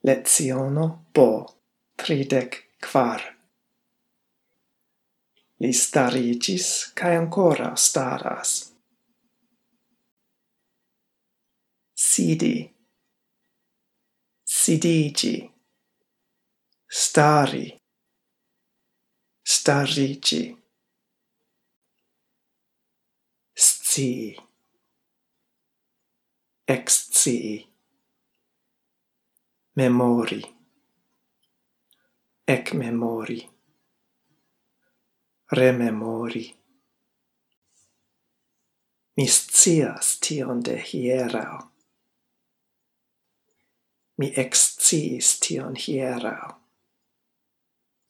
Leciono bo 34. Li starigis cae ancora staras. Sidi, sidigi, stari, starigi. Scii, excii. Memori, ecmemori. Rememori. Mi scias tion de hierau. Mi eksciis tion hierau.